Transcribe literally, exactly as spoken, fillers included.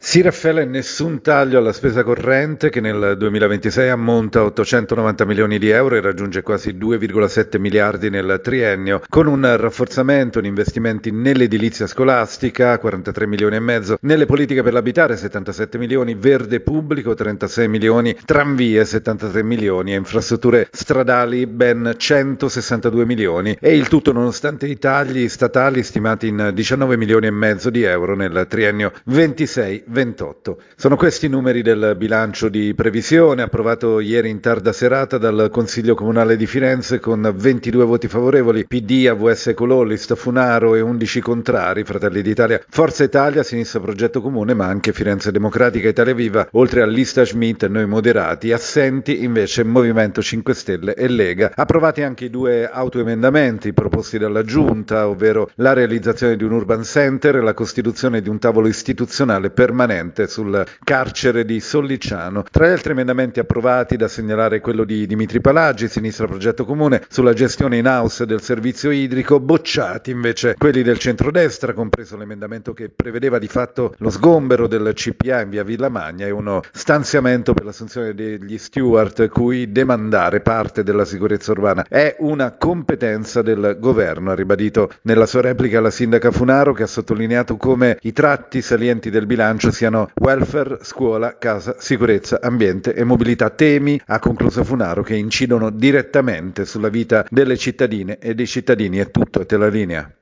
Sì, Raffaele, nessun taglio alla spesa corrente che nel duemilaventisei ammonta a ottocentonovanta milioni di euro e raggiunge quasi due virgola sette miliardi nel triennio, con un rafforzamento in investimenti nell'edilizia scolastica, quarantatré milioni e mezzo, nelle politiche per l'abitare, settantasette milioni, verde pubblico, trentasei milioni, tranvie, settantatré milioni e infrastrutture stradali, ben centosessantadue milioni. E il tutto nonostante i tagli statali stimati in diciannove milioni e mezzo di euro nel triennio ventisei ventotto. Sono questi i numeri del bilancio di previsione approvato ieri in tarda serata dal Consiglio Comunale di Firenze con ventidue voti favorevoli, P D, A V S Ecologist, Funaro e undici contrari, Fratelli d'Italia, Forza Italia, Sinistra Progetto Comune, ma anche Firenze Democratica e Italia Viva, oltre a Lista Schmidt e Noi Moderati, assenti invece Movimento cinque Stelle e Lega. Approvati anche i due autoemendamenti proposti dalla Giunta, ovvero la realizzazione di un urban center e la costituzione di un tavolo istituzionale permanente sul carcere di Sollicciano. Tra gli altri emendamenti approvati da segnalare quello di Dimitri Palagi, Sinistra Progetto Comune, sulla gestione in house del servizio idrico, bocciati invece quelli del centrodestra, compreso l'emendamento che prevedeva di fatto lo sgombero del C P A in via Villamagna e uno stanziamento per l'assunzione degli steward cui demandare parte della sicurezza urbana. È una competenza del governo, ha ribadito nella sua replica la sindaca Funaro, che ha sottolineato come i tratti salienti del bilancio siano welfare, scuola, casa, sicurezza, ambiente e mobilità, temi, ha concluso Funaro, che incidono direttamente sulla vita delle cittadine e dei cittadini. È tutto, te la linea.